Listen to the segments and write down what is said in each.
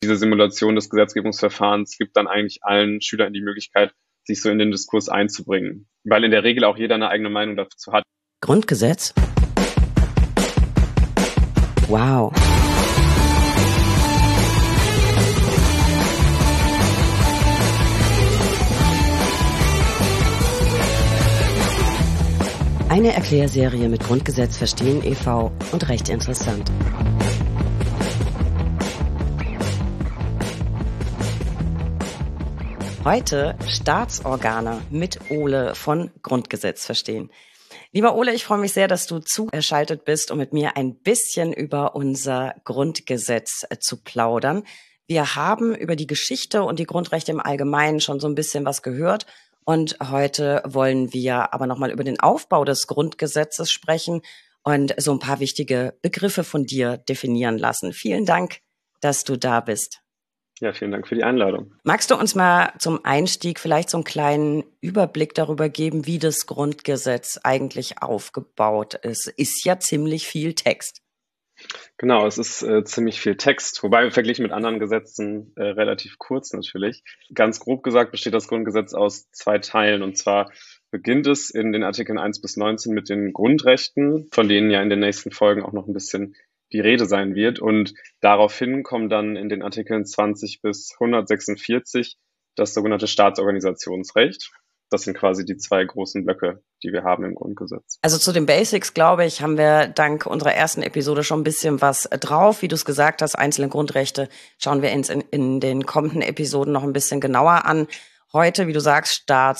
Diese Simulation des Gesetzgebungsverfahrens gibt dann eigentlich allen Schülern die Möglichkeit, sich so in den Diskurs einzubringen, weil in der Regel auch jeder eine eigene Meinung dazu hat. Grundgesetz? Wow. Eine Erklärserie mit Grundgesetz verstehen e.V. und recht interessant. Heute Staatsorgane mit Ole von Grundgesetz verstehen. Lieber Ole, ich freue mich sehr, dass du zugeschaltet bist, um mit mir ein bisschen über unser Grundgesetz zu plaudern. Wir haben über die Geschichte und die Grundrechte im Allgemeinen schon so ein bisschen was gehört. Und heute wollen wir aber nochmal über den Aufbau des Grundgesetzes sprechen und so ein paar wichtige Begriffe von dir definieren lassen. Vielen Dank, dass du da bist. Ja, vielen Dank für die Einladung. Magst du uns mal zum Einstieg vielleicht so einen kleinen Überblick darüber geben, wie das Grundgesetz eigentlich aufgebaut ist? Ist ja ziemlich viel Text. Genau, es ist ziemlich viel Text, wobei verglichen mit anderen Gesetzen relativ kurz natürlich. Ganz grob gesagt besteht das Grundgesetz aus 2 Teilen, und zwar beginnt es in den Artikeln 1 bis 19 mit den Grundrechten, von denen ja in den nächsten Folgen auch noch ein bisschen die Rede sein wird, und daraufhin kommen dann in den Artikeln 20 bis 146 das sogenannte Staatsorganisationsrecht. Das sind quasi die 2 großen Blöcke, die wir haben im Grundgesetz. Also zu den Basics, glaube ich, haben wir dank unserer ersten Episode schon ein bisschen was drauf. Wie du es gesagt hast, einzelne Grundrechte schauen wir uns in den kommenden Episoden noch ein bisschen genauer an. Heute, wie du sagst,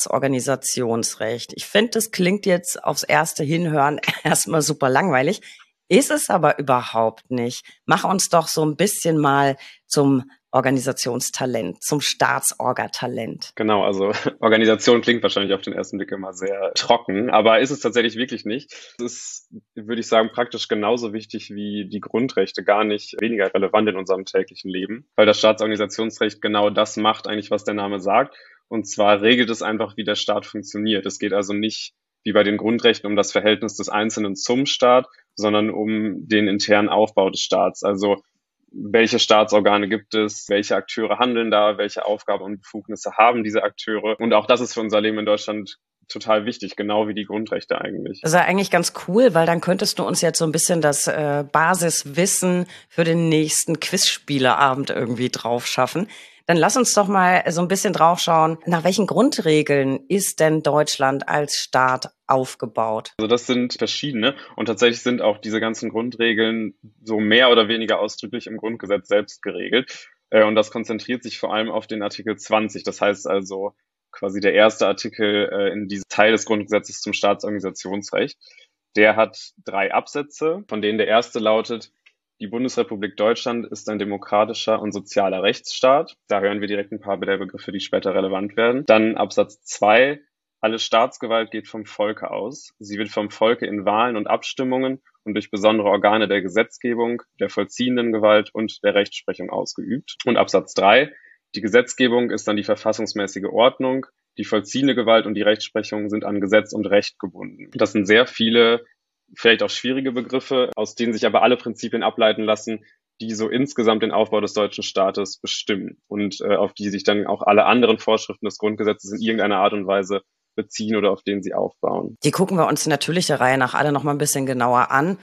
Staatsorganisationsrecht. Ich finde, das klingt jetzt aufs erste Hinhören erstmal super langweilig. Ist es aber überhaupt nicht. Mach uns doch so ein bisschen mal zum Organisationstalent, zum Staatsorgatalent. Genau, also Organisation klingt wahrscheinlich auf den ersten Blick immer sehr trocken, aber ist es tatsächlich wirklich nicht. Es ist, würde ich sagen, praktisch genauso wichtig wie die Grundrechte, gar nicht weniger relevant in unserem täglichen Leben, weil das Staatsorganisationsrecht genau das macht eigentlich, was der Name sagt, und zwar regelt es einfach, wie der Staat funktioniert. Es geht also nicht wie bei den Grundrechten um das Verhältnis des Einzelnen zum Staat, sondern um den internen Aufbau des Staats. Also welche Staatsorgane gibt es, welche Akteure handeln da, welche Aufgaben und Befugnisse haben diese Akteure. Und auch das ist für unser Leben in Deutschland total wichtig, genau wie die Grundrechte eigentlich. Das ist ja eigentlich ganz cool, weil dann könntest du uns jetzt so ein bisschen das Basiswissen für den nächsten Quizspieleabend irgendwie drauf schaffen. Dann lass uns doch mal so ein bisschen drauf schauen, nach welchen Grundregeln ist denn Deutschland als Staat aufgebaut? Also das sind verschiedene, und tatsächlich sind auch diese ganzen Grundregeln so mehr oder weniger ausdrücklich im Grundgesetz selbst geregelt. Und das konzentriert sich vor allem auf den Artikel 20. Das heißt also quasi der erste Artikel in diesem Teil des Grundgesetzes zum Staatsorganisationsrecht. Der hat 3 Absätze, von denen der erste lautet: Die Bundesrepublik Deutschland ist ein demokratischer und sozialer Rechtsstaat. Da hören wir direkt ein paar der Begriffe, die später relevant werden. Dann Absatz 2. Alle Staatsgewalt geht vom Volke aus. Sie wird vom Volke in Wahlen und Abstimmungen und durch besondere Organe der Gesetzgebung, der vollziehenden Gewalt und der Rechtsprechung ausgeübt. Und Absatz 3. Die Gesetzgebung ist an die verfassungsmäßige Ordnung. Die vollziehende Gewalt und die Rechtsprechung sind an Gesetz und Recht gebunden. Das sind sehr viele, vielleicht auch schwierige Begriffe, aus denen sich aber alle Prinzipien ableiten lassen, die so insgesamt den Aufbau des deutschen Staates bestimmen und auf die sich dann auch alle anderen Vorschriften des Grundgesetzes in irgendeiner Art und Weise beziehen oder auf denen sie aufbauen. Die gucken wir uns natürlich der Reihe nach alle noch mal ein bisschen genauer an.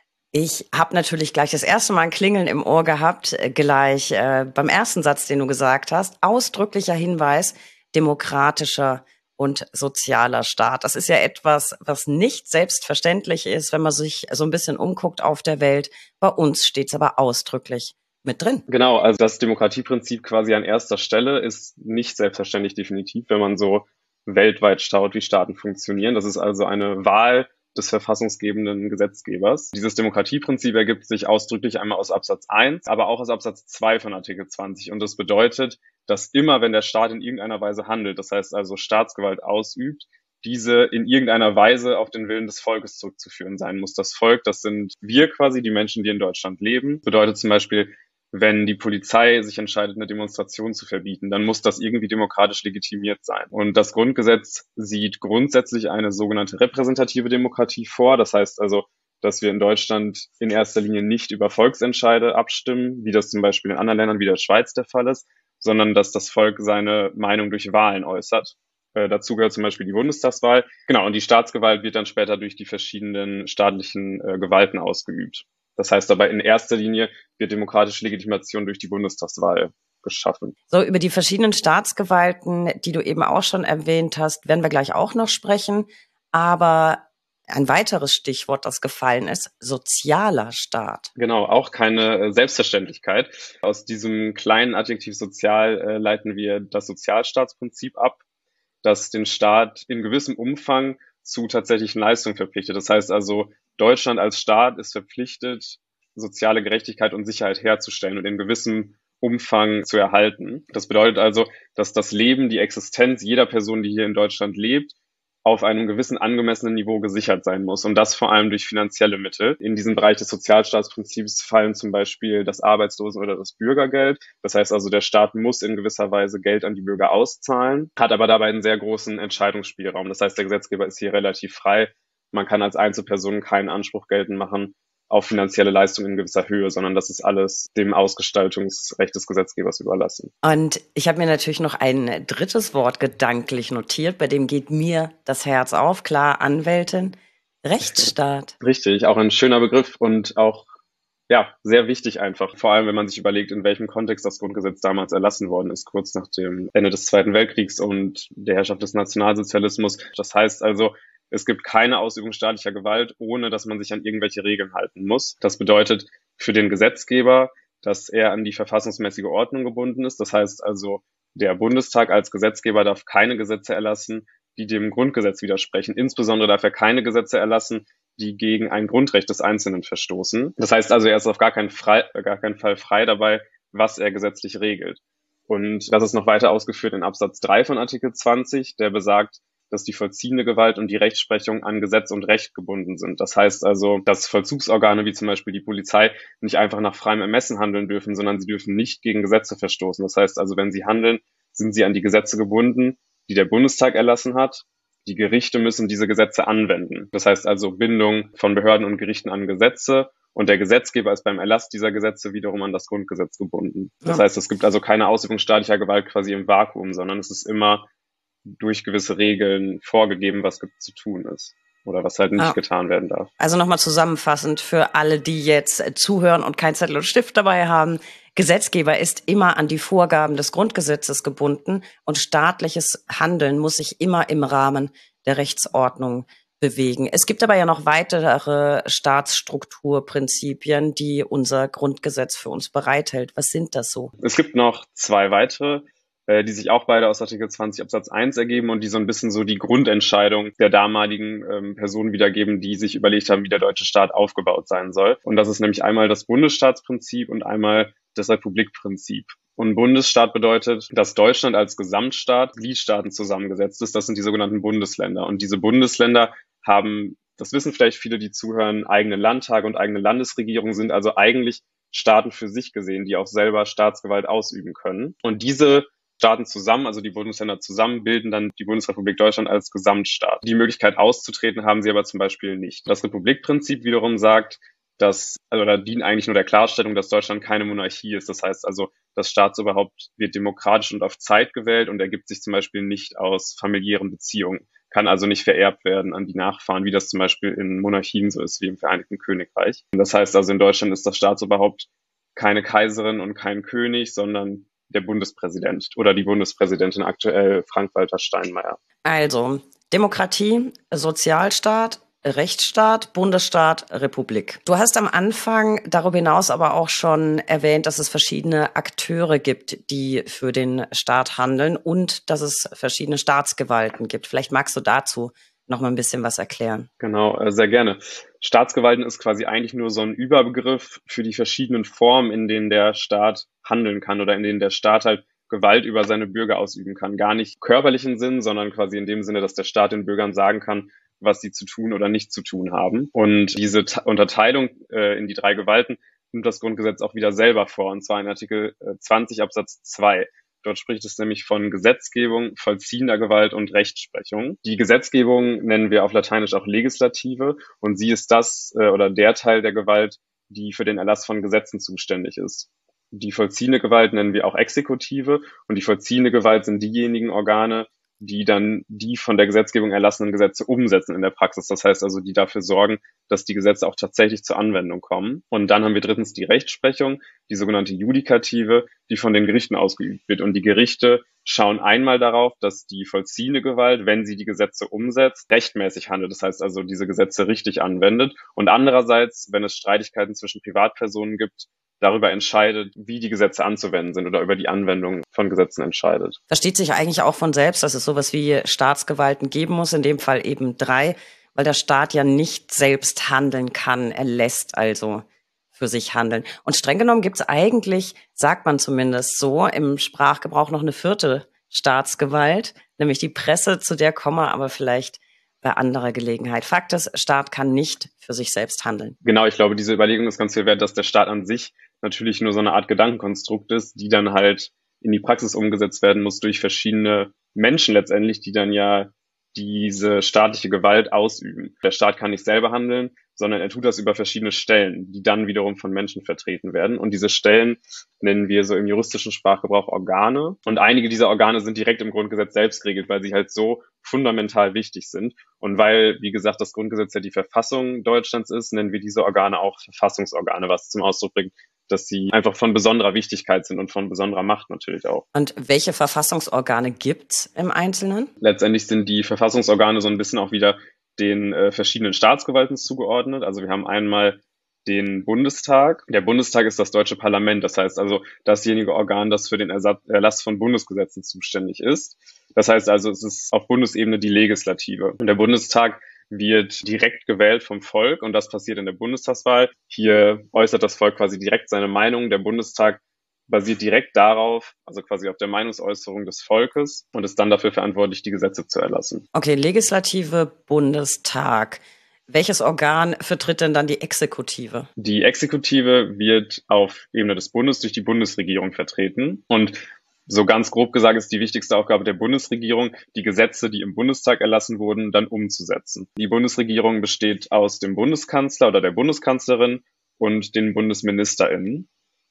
Ich habe natürlich gleich das erste Mal ein Klingeln im Ohr gehabt, gleich beim ersten Satz, den du gesagt hast. Ausdrücklicher Hinweis: demokratischer und sozialer Staat. Das ist ja etwas, was nicht selbstverständlich ist, wenn man sich so ein bisschen umguckt auf der Welt. Bei uns steht es aber ausdrücklich mit drin. Genau, also das Demokratieprinzip quasi an erster Stelle ist nicht selbstverständlich, definitiv, wenn man so weltweit schaut, wie Staaten funktionieren. Das ist also eine Wahl des verfassungsgebenden Gesetzgebers. Dieses Demokratieprinzip ergibt sich ausdrücklich einmal aus Absatz 1, aber auch aus Absatz 2 von Artikel 20. Und das bedeutet, dass immer, wenn der Staat in irgendeiner Weise handelt, das heißt also Staatsgewalt ausübt, diese in irgendeiner Weise auf den Willen des Volkes zurückzuführen sein muss. Das Volk, das sind wir quasi, die Menschen, die in Deutschland leben. Bedeutet zum Beispiel, wenn die Polizei sich entscheidet, eine Demonstration zu verbieten, dann muss das irgendwie demokratisch legitimiert sein. Und das Grundgesetz sieht grundsätzlich eine sogenannte repräsentative Demokratie vor. Das heißt also, dass wir in Deutschland in erster Linie nicht über Volksentscheide abstimmen, wie das zum Beispiel in anderen Ländern wie der Schweiz der Fall ist, sondern dass das Volk seine Meinung durch Wahlen äußert. Dazu gehört zum Beispiel die Bundestagswahl. Genau, und die Staatsgewalt wird dann später durch die verschiedenen staatlichen Gewalten ausgeübt. Das heißt aber in erster Linie wird demokratische Legitimation durch die Bundestagswahl geschaffen. So, über die verschiedenen Staatsgewalten, die du eben auch schon erwähnt hast, werden wir gleich auch noch sprechen. Aber ein weiteres Stichwort, das gefallen ist, sozialer Staat. Genau, auch keine Selbstverständlichkeit. Aus diesem kleinen Adjektiv sozial leiten wir das Sozialstaatsprinzip ab, das den Staat in gewissem Umfang zu tatsächlichen Leistungen verpflichtet. Das heißt also, Deutschland als Staat ist verpflichtet, soziale Gerechtigkeit und Sicherheit herzustellen und in gewissem Umfang zu erhalten. Das bedeutet also, dass das Leben, die Existenz jeder Person, die hier in Deutschland lebt, auf einem gewissen angemessenen Niveau gesichert sein muss und das vor allem durch finanzielle Mittel. In diesen Bereich des Sozialstaatsprinzips fallen zum Beispiel das Arbeitslosen- oder das Bürgergeld. Das heißt also, der Staat muss in gewisser Weise Geld an die Bürger auszahlen, hat aber dabei einen sehr großen Entscheidungsspielraum. Das heißt, der Gesetzgeber ist hier relativ frei. Man kann als Einzelperson keinen Anspruch geltend machen auf finanzielle Leistungen in gewisser Höhe, sondern das ist alles dem Ausgestaltungsrecht des Gesetzgebers überlassen. Und ich habe mir natürlich noch ein drittes Wort gedanklich notiert, bei dem geht mir das Herz auf, klar, Anwältin, Rechtsstaat. Richtig, auch ein schöner Begriff und auch sehr wichtig einfach. Vor allem, wenn man sich überlegt, in welchem Kontext das Grundgesetz damals erlassen worden ist, kurz nach dem Ende des Zweiten Weltkriegs und der Herrschaft des Nationalsozialismus. Das heißt also, es gibt keine Ausübung staatlicher Gewalt, ohne dass man sich an irgendwelche Regeln halten muss. Das bedeutet für den Gesetzgeber, dass er an die verfassungsmäßige Ordnung gebunden ist. Das heißt also, der Bundestag als Gesetzgeber darf keine Gesetze erlassen, die dem Grundgesetz widersprechen. Insbesondere darf er keine Gesetze erlassen, die gegen ein Grundrecht des Einzelnen verstoßen. Das heißt also, er ist auf gar keinen Fall frei dabei, was er gesetzlich regelt. Und das ist noch weiter ausgeführt in Absatz 3 von Artikel 20, der besagt, dass die vollziehende Gewalt und die Rechtsprechung an Gesetz und Recht gebunden sind. Das heißt also, dass Vollzugsorgane wie zum Beispiel die Polizei nicht einfach nach freiem Ermessen handeln dürfen, sondern sie dürfen nicht gegen Gesetze verstoßen. Das heißt also, wenn sie handeln, sind sie an die Gesetze gebunden, die der Bundestag erlassen hat. Die Gerichte müssen diese Gesetze anwenden. Das heißt also Bindung von Behörden und Gerichten an Gesetze. Und der Gesetzgeber ist beim Erlass dieser Gesetze wiederum an das Grundgesetz gebunden. Das heißt, es gibt also keine Ausübung staatlicher Gewalt quasi im Vakuum, sondern es ist immer durch gewisse Regeln vorgegeben, was zu tun ist oder was halt nicht getan werden darf. Also nochmal zusammenfassend für alle, die jetzt zuhören und kein Zettel und Stift dabei haben. Gesetzgeber ist immer an die Vorgaben des Grundgesetzes gebunden und staatliches Handeln muss sich immer im Rahmen der Rechtsordnung bewegen. Es gibt aber ja noch weitere Staatsstrukturprinzipien, die unser Grundgesetz für uns bereithält. Was sind das so? Es gibt noch zwei weitere, die sich auch beide aus Artikel 20 Absatz 1 ergeben und die so ein bisschen so die Grundentscheidung der damaligen Personen wiedergeben, die sich überlegt haben, wie der deutsche Staat aufgebaut sein soll. Und das ist nämlich einmal das Bundesstaatsprinzip und einmal das Republikprinzip. Und Bundesstaat bedeutet, dass Deutschland als Gesamtstaat Gliedstaaten zusammengesetzt ist. Das sind die sogenannten Bundesländer. Und diese Bundesländer haben, das wissen vielleicht viele, die zuhören, eigene Landtage und eigene Landesregierungen, sind also eigentlich Staaten für sich gesehen, die auch selber Staatsgewalt ausüben können. Und diese Staaten zusammen, also die Bundesländer zusammen, bilden dann die Bundesrepublik Deutschland als Gesamtstaat. Die Möglichkeit auszutreten haben sie aber zum Beispiel nicht. Das Republikprinzip wiederum sagt, oder dient eigentlich nur der Klarstellung, dass Deutschland keine Monarchie ist. Das heißt also, das Staatsoberhaupt wird demokratisch und auf Zeit gewählt und ergibt sich zum Beispiel nicht aus familiären Beziehungen, kann also nicht vererbt werden an die Nachfahren, wie das zum Beispiel in Monarchien so ist, wie im Vereinigten Königreich. Das heißt also, in Deutschland ist das Staatsoberhaupt keine Kaiserin und kein König, sondern der Bundespräsident oder die Bundespräsidentin, aktuell Frank-Walter Steinmeier. Also Demokratie, Sozialstaat, Rechtsstaat, Bundesstaat, Republik. Du hast am Anfang darüber hinaus aber auch schon erwähnt, dass es verschiedene Akteure gibt, die für den Staat handeln und dass es verschiedene Staatsgewalten gibt. Vielleicht magst du dazu noch mal ein bisschen was erklären. Genau, sehr gerne. Staatsgewalten ist quasi eigentlich nur so ein Überbegriff für die verschiedenen Formen, in denen der Staat handeln kann oder in denen der Staat halt Gewalt über seine Bürger ausüben kann. Gar nicht körperlichen Sinn, sondern quasi in dem Sinne, dass der Staat den Bürgern sagen kann, was sie zu tun oder nicht zu tun haben. Und diese Unterteilung in die drei Gewalten nimmt das Grundgesetz auch wieder selber vor, und zwar in Artikel 20 Absatz 2. Dort spricht es nämlich von Gesetzgebung, vollziehender Gewalt und Rechtsprechung. Die Gesetzgebung nennen wir auf Lateinisch auch Legislative und sie ist das oder der Teil der Gewalt, die für den Erlass von Gesetzen zuständig ist. Die vollziehende Gewalt nennen wir auch Exekutive und die vollziehende Gewalt sind diejenigen Organe, die dann die von der Gesetzgebung erlassenen Gesetze umsetzen in der Praxis. Das heißt also, die dafür sorgen, dass die Gesetze auch tatsächlich zur Anwendung kommen. Und dann haben wir drittens die Rechtsprechung, die sogenannte Judikative, die von den Gerichten ausgeübt wird. Und die Gerichte schauen einmal darauf, dass die vollziehende Gewalt, wenn sie die Gesetze umsetzt, rechtmäßig handelt. Das heißt also, diese Gesetze richtig anwendet. Und andererseits, wenn es Streitigkeiten zwischen Privatpersonen gibt, darüber entscheidet, wie die Gesetze anzuwenden sind oder über die Anwendung von Gesetzen entscheidet. Versteht sich eigentlich auch von selbst, dass es sowas wie Staatsgewalten geben muss, in dem Fall eben 3, weil der Staat ja nicht selbst handeln kann. Er lässt also für sich handeln. Und streng genommen gibt es eigentlich, sagt man zumindest so, im Sprachgebrauch noch eine 4. Staatsgewalt, nämlich die Presse, zu der kommen wir aber vielleicht bei anderer Gelegenheit. Fakt ist, Staat kann nicht für sich selbst handeln. Genau, ich glaube, diese Überlegung ist ganz viel wert, dass der Staat an sich natürlich nur so eine Art Gedankenkonstrukt ist, die dann halt in die Praxis umgesetzt werden muss durch verschiedene Menschen letztendlich, die dann ja diese staatliche Gewalt ausüben. Der Staat kann nicht selber handeln, sondern er tut das über verschiedene Stellen, die dann wiederum von Menschen vertreten werden. Und diese Stellen nennen wir so im juristischen Sprachgebrauch Organe. Und einige dieser Organe sind direkt im Grundgesetz selbst geregelt, weil sie halt so fundamental wichtig sind. Und weil, wie gesagt, das Grundgesetz ja die Verfassung Deutschlands ist, nennen wir diese Organe auch Verfassungsorgane, was zum Ausdruck bringt, dass sie einfach von besonderer Wichtigkeit sind und von besonderer Macht natürlich auch. Und welche Verfassungsorgane gibt's im Einzelnen? Letztendlich sind die Verfassungsorgane so ein bisschen auch wieder den verschiedenen Staatsgewalten zugeordnet. Also wir haben einmal den Bundestag. Der Bundestag ist das deutsche Parlament. Das heißt also dasjenige Organ, das für den Erlass von Bundesgesetzen zuständig ist. Das heißt also, es ist auf Bundesebene die Legislative. Und der Bundestag wird direkt gewählt vom Volk und das passiert in der Bundestagswahl. Hier äußert das Volk quasi direkt seine Meinung. Der Bundestag basiert direkt darauf, also quasi auf der Meinungsäußerung des Volkes und ist dann dafür verantwortlich, die Gesetze zu erlassen. Okay, Legislative, Bundestag. Welches Organ vertritt denn dann die Exekutive? Die Exekutive wird auf Ebene des Bundes durch die Bundesregierung vertreten und so ganz grob gesagt ist die wichtigste Aufgabe der Bundesregierung, die Gesetze, die im Bundestag erlassen wurden, dann umzusetzen. Die Bundesregierung besteht aus dem Bundeskanzler oder der Bundeskanzlerin und den BundesministerInnen.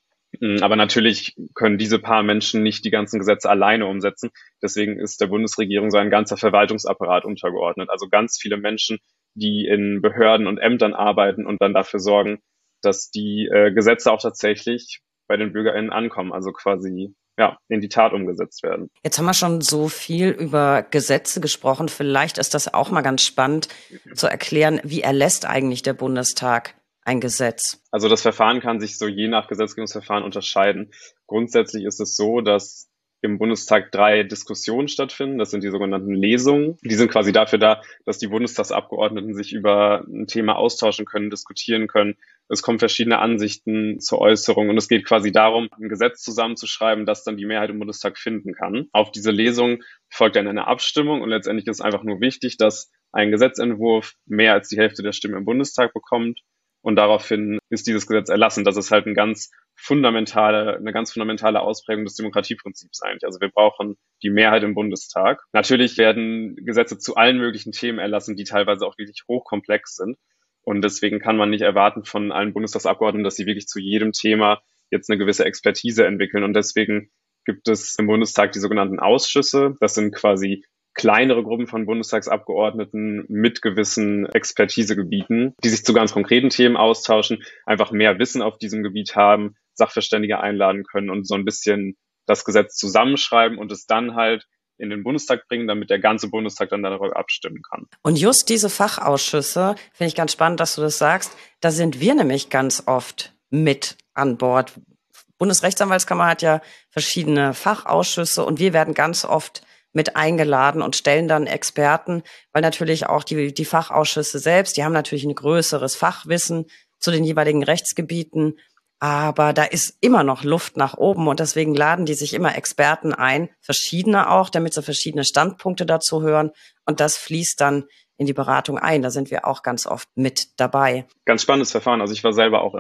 Aber natürlich können diese paar Menschen nicht die ganzen Gesetze alleine umsetzen. Deswegen ist der Bundesregierung so ein ganzer Verwaltungsapparat untergeordnet. Also ganz viele Menschen, die in Behörden und Ämtern arbeiten und dann dafür sorgen, dass die Gesetze auch tatsächlich bei den BürgerInnen ankommen, also quasi in die Tat umgesetzt werden. Jetzt haben wir schon so viel über Gesetze gesprochen. Vielleicht ist das auch mal ganz spannend zu erklären, wie erlässt eigentlich der Bundestag ein Gesetz? Also das Verfahren kann sich so je nach Gesetzgebungsverfahren unterscheiden. Grundsätzlich ist es so, dass im Bundestag 3 Diskussionen stattfinden. Das sind die sogenannten Lesungen. Die sind quasi dafür da, dass die Bundestagsabgeordneten sich über ein Thema austauschen können, diskutieren können. Es kommen verschiedene Ansichten zur Äußerung und es geht quasi darum, ein Gesetz zusammenzuschreiben, das dann die Mehrheit im Bundestag finden kann. Auf diese Lesung folgt dann eine Abstimmung und letztendlich ist einfach nur wichtig, dass ein Gesetzentwurf mehr als die Hälfte der Stimmen im Bundestag bekommt. Und daraufhin ist dieses Gesetz erlassen. Das ist halt eine ganz fundamentale Ausprägung des Demokratieprinzips eigentlich. Also wir brauchen die Mehrheit im Bundestag. Natürlich werden Gesetze zu allen möglichen Themen erlassen, die teilweise auch wirklich hochkomplex sind. Und deswegen kann man nicht erwarten von allen Bundestagsabgeordneten, dass sie wirklich zu jedem Thema jetzt eine gewisse Expertise entwickeln. Und deswegen gibt es im Bundestag die sogenannten Ausschüsse. Das sind quasi kleinere Gruppen von Bundestagsabgeordneten mit gewissen Expertisegebieten, die sich zu ganz konkreten Themen austauschen, einfach mehr Wissen auf diesem Gebiet haben, Sachverständige einladen können und so ein bisschen das Gesetz zusammenschreiben und es dann halt in den Bundestag bringen, damit der ganze Bundestag dann darüber abstimmen kann. Und just diese Fachausschüsse, finde ich ganz spannend, dass du das sagst, da sind wir nämlich ganz oft mit an Bord. Bundesrechtsanwaltskammer hat ja verschiedene Fachausschüsse und wir werden ganz oft mit eingeladen und stellen dann Experten, weil natürlich auch die Fachausschüsse selbst, die haben natürlich ein größeres Fachwissen zu den jeweiligen Rechtsgebieten, aber da ist immer noch Luft nach oben und deswegen laden die sich immer Experten ein, verschiedene auch, damit sie verschiedene Standpunkte dazu hören und das fließt dann in die Beratung ein. Da sind wir auch ganz oft mit dabei. Ganz spannendes Verfahren. Also ich war selber auch im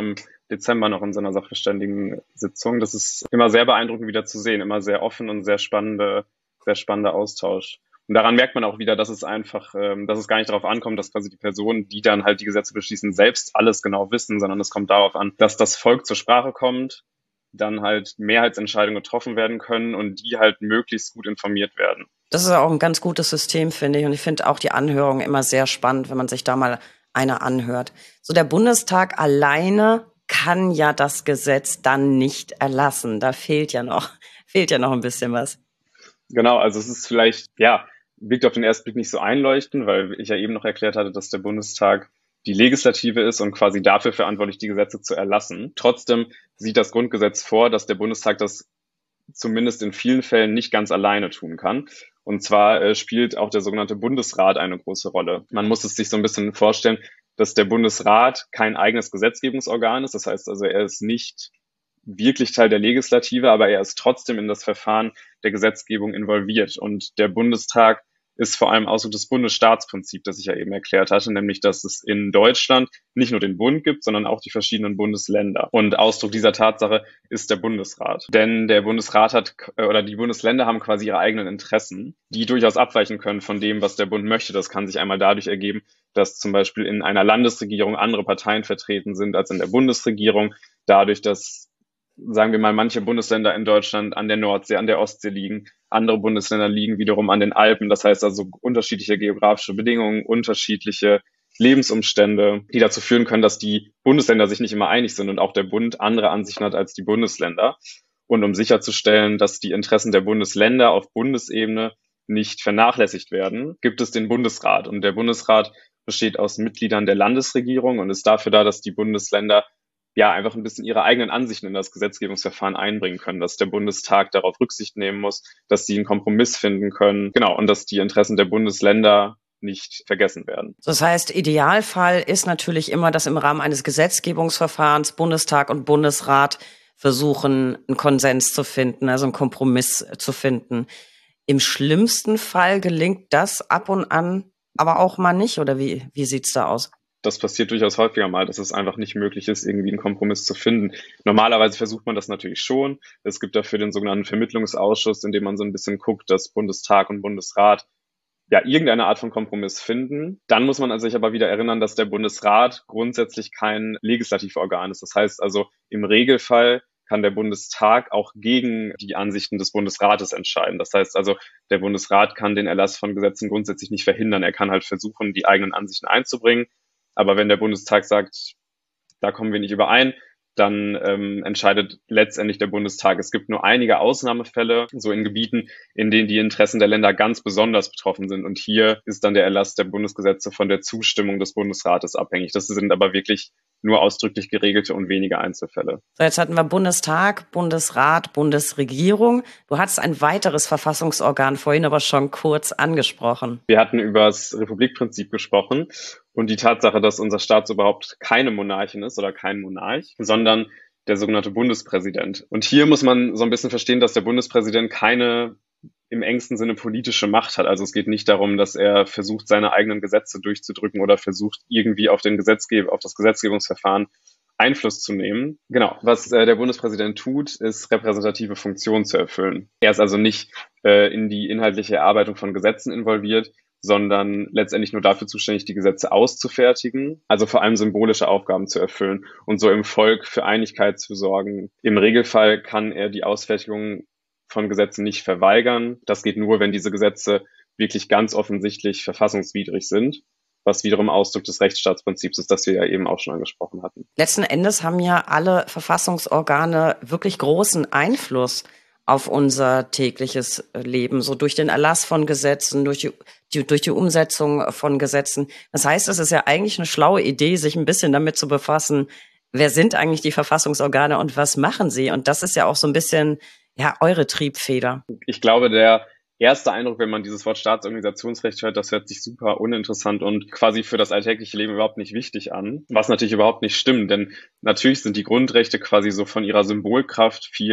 Dezember noch in so einer Sachverständigensitzung. Das ist immer sehr beeindruckend wieder zu sehen, immer sehr offen und sehr spannender Austausch. Und daran merkt man auch wieder, dass es einfach, dass es gar nicht darauf ankommt, dass quasi die Personen, die dann halt die Gesetze beschließen, selbst alles genau wissen, sondern es kommt darauf an, dass das Volk zur Sprache kommt, dann halt Mehrheitsentscheidungen getroffen werden können und die halt möglichst gut informiert werden. Das ist auch ein ganz gutes System, finde ich. Und ich finde auch die Anhörung immer sehr spannend, wenn man sich da mal eine anhört. So, der Bundestag alleine kann ja das Gesetz dann nicht erlassen. Da fehlt ja noch ein bisschen was. Genau, also es ist vielleicht, ja, wirkt auf den ersten Blick nicht so einleuchtend, weil ich ja eben noch erklärt hatte, dass der Bundestag die Legislative ist und quasi dafür verantwortlich, die Gesetze zu erlassen. Trotzdem sieht das Grundgesetz vor, dass der Bundestag das zumindest in vielen Fällen nicht ganz alleine tun kann. Und zwar spielt auch der sogenannte Bundesrat eine große Rolle. Man muss es sich so ein bisschen vorstellen, dass der Bundesrat kein eigenes Gesetzgebungsorgan ist. Das heißt also, er ist nicht wirklich Teil der Legislative, aber er ist trotzdem in das Verfahren der Gesetzgebung involviert. Und der Bundestag ist vor allem Ausdruck des Bundesstaatsprinzips, das ich ja eben erklärt hatte, nämlich dass es in Deutschland nicht nur den Bund gibt, sondern auch die verschiedenen Bundesländer. Und Ausdruck dieser Tatsache ist der Bundesrat. Denn der Bundesrat hat, oder die Bundesländer haben quasi ihre eigenen Interessen, die durchaus abweichen können von dem, was der Bund möchte. Das kann sich einmal dadurch ergeben, dass zum Beispiel in einer Landesregierung andere Parteien vertreten sind als in der Bundesregierung. Dadurch, dass, sagen wir mal, manche Bundesländer in Deutschland an der Nordsee, an der Ostsee liegen. Andere Bundesländer liegen wiederum an den Alpen. Das heißt also unterschiedliche geografische Bedingungen, unterschiedliche Lebensumstände, die dazu führen können, dass die Bundesländer sich nicht immer einig sind und auch der Bund andere Ansichten hat als die Bundesländer. Und um sicherzustellen, dass die Interessen der Bundesländer auf Bundesebene nicht vernachlässigt werden, gibt es den Bundesrat. Und der Bundesrat besteht aus Mitgliedern der Landesregierung und ist dafür da, dass die Bundesländer ja einfach ein bisschen ihre eigenen Ansichten in das Gesetzgebungsverfahren einbringen können, dass der Bundestag darauf Rücksicht nehmen muss, dass sie einen Kompromiss finden können, genau, und dass die Interessen der Bundesländer nicht vergessen werden. Das heißt, Idealfall ist natürlich immer, dass im Rahmen eines Gesetzgebungsverfahrens Bundestag und Bundesrat versuchen, einen Konsens zu finden, also einen Kompromiss zu finden. Im schlimmsten Fall gelingt das ab und an, aber auch mal nicht, oder wie sieht's da aus? Das passiert durchaus häufiger mal, dass es einfach nicht möglich ist, irgendwie einen Kompromiss zu finden. Normalerweise versucht man das natürlich schon. Es gibt dafür den sogenannten Vermittlungsausschuss, in dem man so ein bisschen guckt, dass Bundestag und Bundesrat ja irgendeine Art von Kompromiss finden. Dann muss man sich aber wieder erinnern, dass der Bundesrat grundsätzlich kein Legislativorgan ist. Das heißt also, im Regelfall kann der Bundestag auch gegen die Ansichten des Bundesrates entscheiden. Das heißt also, der Bundesrat kann den Erlass von Gesetzen grundsätzlich nicht verhindern. Er kann halt versuchen, die eigenen Ansichten einzubringen. Aber wenn der Bundestag sagt, da kommen wir nicht überein, dann entscheidet letztendlich der Bundestag. Es gibt nur einige Ausnahmefälle, so in Gebieten, in denen die Interessen der Länder ganz besonders betroffen sind. Und hier ist dann der Erlass der Bundesgesetze von der Zustimmung des Bundesrates abhängig. Das sind aber wirklich nur ausdrücklich geregelte und wenige Einzelfälle. So, jetzt hatten wir Bundestag, Bundesrat, Bundesregierung. Du hattest ein weiteres Verfassungsorgan vorhin aber schon kurz angesprochen. Wir hatten über das Republikprinzip gesprochen und die Tatsache, dass unser Staat so überhaupt keine Monarchin ist oder kein Monarch, sondern der sogenannte Bundespräsident. Und hier muss man so ein bisschen verstehen, dass der Bundespräsident keine im engsten Sinne politische Macht hat. Also es geht nicht darum, dass er versucht, seine eigenen Gesetze durchzudrücken oder versucht, irgendwie auf das Gesetzgebungsverfahren Einfluss zu nehmen. Genau, was der Bundespräsident tut, ist repräsentative Funktionen zu erfüllen. Er ist also nicht in die inhaltliche Erarbeitung von Gesetzen involviert, sondern letztendlich nur dafür zuständig, die Gesetze auszufertigen, also vor allem symbolische Aufgaben zu erfüllen und so im Volk für Einigkeit zu sorgen. Im Regelfall kann er die Ausfertigung von Gesetzen nicht verweigern. Das geht nur, wenn diese Gesetze wirklich ganz offensichtlich verfassungswidrig sind, was wiederum Ausdruck des Rechtsstaatsprinzips ist, das wir ja eben auch schon angesprochen hatten. Letzten Endes haben ja alle Verfassungsorgane wirklich großen Einfluss auf unser tägliches Leben, so durch den Erlass von Gesetzen, durch die Umsetzung von Gesetzen. Das heißt, es ist ja eigentlich eine schlaue Idee, sich ein bisschen damit zu befassen, wer sind eigentlich die Verfassungsorgane und was machen sie? Und das ist ja auch so ein bisschen eure Triebfeder. Ich glaube, der erste Eindruck, wenn man dieses Wort Staatsorganisationsrecht hört, das hört sich super uninteressant und quasi für das alltägliche Leben überhaupt nicht wichtig an, was natürlich überhaupt nicht stimmt, denn natürlich sind die Grundrechte quasi so von ihrer Symbolkraft viel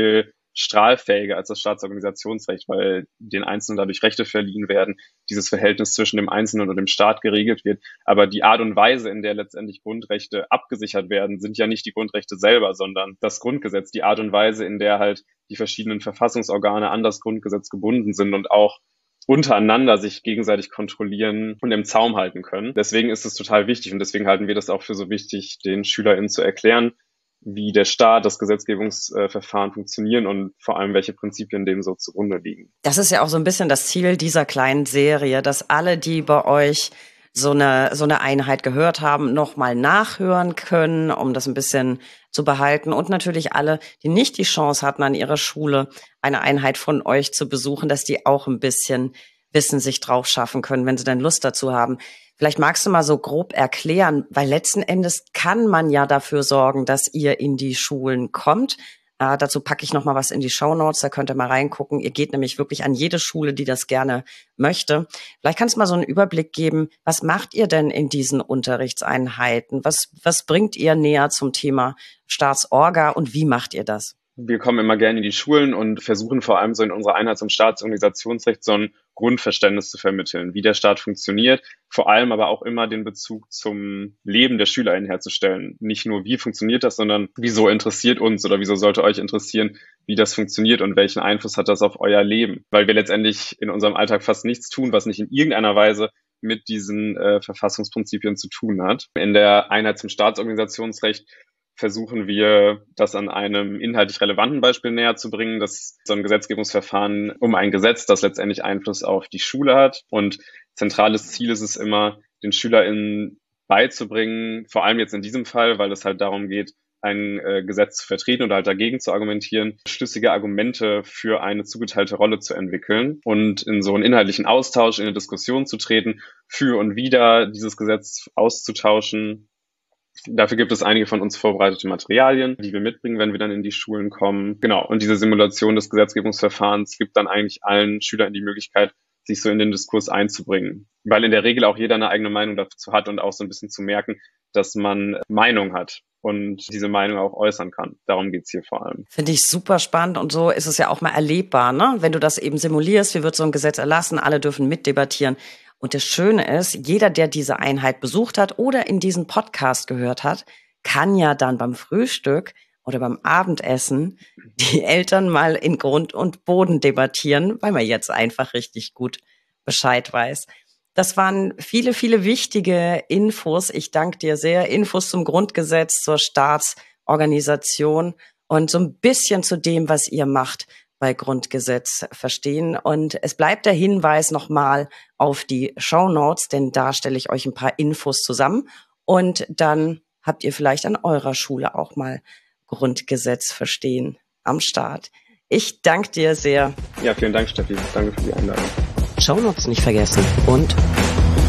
strahlfähiger als das Staatsorganisationsrecht, weil den Einzelnen dadurch Rechte verliehen werden, dieses Verhältnis zwischen dem Einzelnen und dem Staat geregelt wird. Aber die Art und Weise, in der letztendlich Grundrechte abgesichert werden, sind ja nicht die Grundrechte selber, sondern das Grundgesetz, die Art und Weise, in der halt die verschiedenen Verfassungsorgane an das Grundgesetz gebunden sind und auch untereinander sich gegenseitig kontrollieren und im Zaum halten können. Deswegen ist es total wichtig und deswegen halten wir das auch für so wichtig, den SchülerInnen zu erklären, wie der Staat, das Gesetzgebungsverfahren funktionieren und vor allem, welche Prinzipien dem so zugrunde liegen. Das ist ja auch so ein bisschen das Ziel dieser kleinen Serie, dass alle, die bei euch so eine Einheit gehört haben, nochmal nachhören können, um das ein bisschen zu behalten. Und natürlich alle, die nicht die Chance hatten, an ihrer Schule eine Einheit von euch zu besuchen, dass die auch ein bisschen Wissen sich drauf schaffen können, wenn sie denn Lust dazu haben. Vielleicht magst du mal so grob erklären, weil letzten Endes kann man ja dafür sorgen, dass ihr in die Schulen kommt. Dazu packe ich noch mal was in die Shownotes, da könnt ihr mal reingucken. Ihr geht nämlich wirklich an jede Schule, die das gerne möchte. Vielleicht kannst du mal so einen Überblick geben, was macht ihr denn in diesen Unterrichtseinheiten? Was bringt ihr näher zum Thema Staatsorga und wie macht ihr das? Wir kommen immer gerne in die Schulen und versuchen vor allem so in unserer Einheit zum Staatsorganisationsrecht so ein Grundverständnis zu vermitteln, wie der Staat funktioniert, vor allem aber auch immer den Bezug zum Leben der SchülerInnen herzustellen. Nicht nur, wie funktioniert das, sondern wieso interessiert uns oder wieso sollte euch interessieren, wie das funktioniert und welchen Einfluss hat das auf euer Leben. Weil wir letztendlich in unserem Alltag fast nichts tun, was nicht in irgendeiner Weise mit diesen Verfassungsprinzipien zu tun hat. In der Einheit zum Staatsorganisationsrecht versuchen wir, das an einem inhaltlich relevanten Beispiel näher zu bringen. Das ist so ein Gesetzgebungsverfahren um ein Gesetz, das letztendlich Einfluss auf die Schule hat. Und zentrales Ziel ist es immer, den SchülerInnen beizubringen, vor allem jetzt in diesem Fall, weil es halt darum geht, ein Gesetz zu vertreten oder halt dagegen zu argumentieren, schlüssige Argumente für eine zugeteilte Rolle zu entwickeln und in so einen inhaltlichen Austausch, in eine Diskussion zu treten, für und wider dieses Gesetz auszutauschen. Dafür gibt es einige von uns vorbereitete Materialien, die wir mitbringen, wenn wir dann in die Schulen kommen. Genau, und diese Simulation des Gesetzgebungsverfahrens gibt dann eigentlich allen Schülern die Möglichkeit, sich so in den Diskurs einzubringen. Weil in der Regel auch jeder eine eigene Meinung dazu hat und auch so ein bisschen zu merken, dass man Meinung hat und diese Meinung auch äußern kann. Darum geht's hier vor allem. Finde ich super spannend und so ist es ja auch mal erlebbar, ne? Wenn du das eben simulierst, wie wird so ein Gesetz erlassen, alle dürfen mitdebattieren. Und das Schöne ist, jeder, der diese Einheit besucht hat oder in diesen Podcast gehört hat, kann ja dann beim Frühstück oder beim Abendessen die Eltern mal in Grund und Boden debattieren, weil man jetzt einfach richtig gut Bescheid weiß. Das waren viele, viele wichtige Infos. Ich danke dir sehr. Infos zum Grundgesetz, zur Staatsorganisation und so ein bisschen zu dem, was ihr macht bei Grundgesetz verstehen. Und es bleibt der Hinweis nochmal auf die Shownotes, denn da stelle ich euch ein paar Infos zusammen. Und dann habt ihr vielleicht an eurer Schule auch mal Grundgesetz verstehen am Start. Ich danke dir sehr. Ja, vielen Dank, Steffi. Danke für die Einladung. Shownotes nicht vergessen und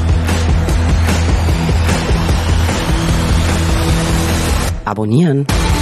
abonnieren.